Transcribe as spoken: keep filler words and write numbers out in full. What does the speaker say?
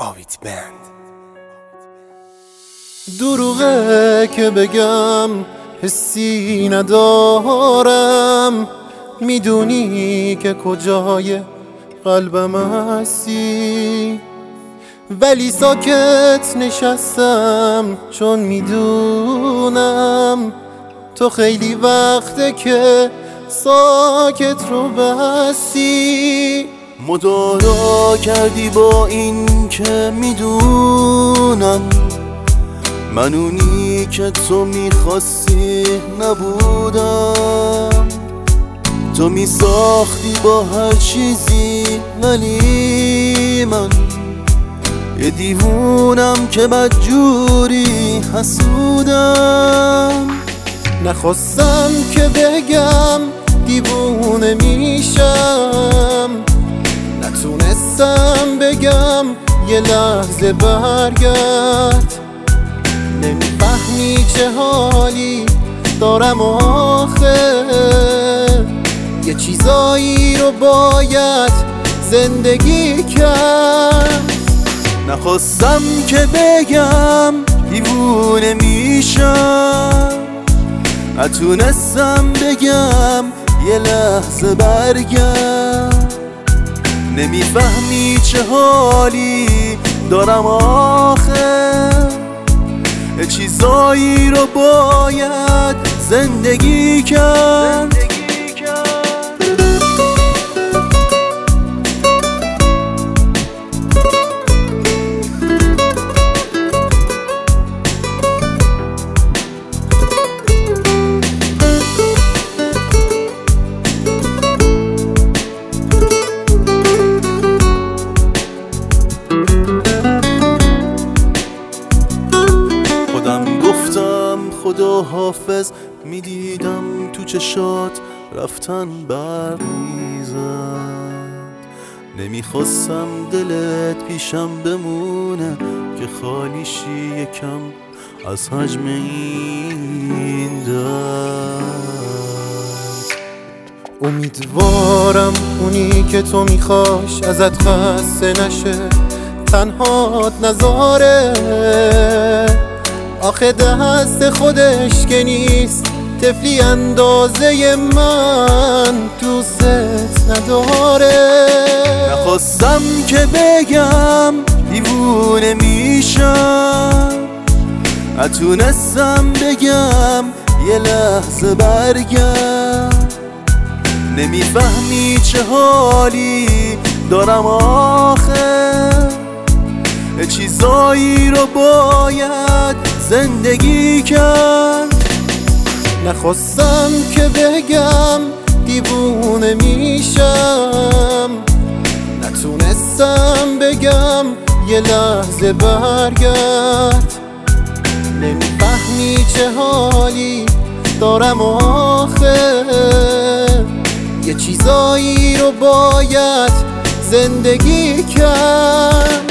آویت بند. دروغه که بگم حسی ندارم، میدونی که کجای قلبم هستی، ولی ساکت نشستم چون میدونم تو خیلی وقته که ساکت رو بستی. مدارا کردی با این که میدونم من اونی که تو میخواستی نبودم. تو میساختی با هر چیزی ولی من یه دیوونم که بدجوری حسودم. نخواستم که بگم دیوونه میشم، نتونستم بگم یه لحظه برگرد. نمیفهمی چه حالی دارم آخه، یه چیزایی رو باید زندگی کرد. نخواستم که بگم دیوونه میشم، نتونستم بگم یه لحظه برگرد. نمیفهمی چه حالی دارم آخه، یه چیزایی رو باید زندگی کرد. خدا حافظ میدیدم تو چشات رفتن برمیزد، نمیخواستم دلت پیشم بمونه که خالیشی یکم از حجم این درد. امیدوارم اونی که تو میخواش ازت خسته نشه، تنهات نذاره. آخه دست خودش که نیست طفلی اندازه من دوست نداره. نخواستم که بگم دیوونه میشم، نتونستم بگم یه لحظه برگرد. نمیفهمی چه حالی دارم آخه، یه چیزایی رو باید زندگی کرد. نخواستم که بگم دیوونه میشم، نتونستم بگم یه لحظه برگرد. نمیفهمی چه حالی دارم آخه، یه چیزایی رو باید زندگی کرد.